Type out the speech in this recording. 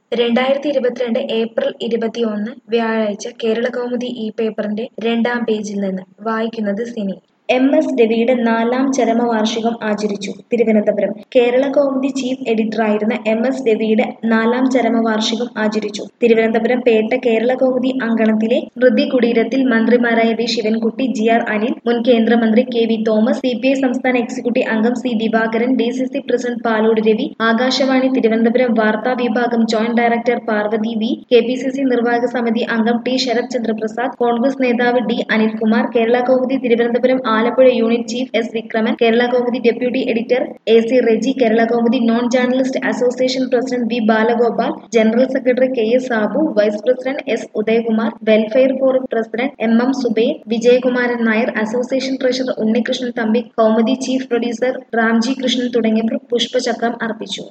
2022 April 21 വ്യാഴാഴ്ച കേരളകൗമുദി ഈ പേപ്പറിന്റെ 2-ാം പേജിൽ നിന്ന് വായിക്കുന്നത് സിനി. MS രവിയുടെ 4-ാം ചരമവാർഷികം ആചരിച്ചു. തിരുവനന്തപുരം. കേരളകൗമുദി ചീഫ് എഡിറ്ററായിരുന്ന MS രവിയുടെ 4-ാം ചരമവാർഷികം ആചരിച്ചു. തിരുവനന്തപുരം പേട്ട കേരളകൗമുദി അങ്കണത്തിലെ സ്മൃതി കുടീരത്തിൽ മന്ത്രിമാരായ വി. ശിവൻകുട്ടി, GR അനിൽ, മുൻ കേന്ദ്രമന്ത്രി KV തോമസ്, CPI സംസ്ഥാന എക്സിക്യൂട്ടീവ് അംഗം C. Divakaran, DCC president Palode Ravi, Akashvani Thiruvananthapuram വാർത്താ വിഭാഗം joint director Parvathi V, KPCC നിർവാഹക സമിതി അംഗം T. ശരത് ചന്ദ്ര പ്രസാദ്, കോൺഗ്രസ് നേതാവ് D. Anilkumar, Keralakaumudi Thiruvananthapuram Alappuzha unit chief S. Vikraman, Keralakaumudi deputy editor AC Reji, Keralakaumudi non journalist association president V. Balagopal, general secretary KS Sabu, vice president S. Udayakumar, welfare forum president MM Zubair, Vijayakumaran Nair, association treasurer Unnikrishnan Thampi, Kaumudi chief producer Ramji Krishnan തുടങ്ങിയവർ പുഷ്പചക്രം അർപ്പിച്ചു.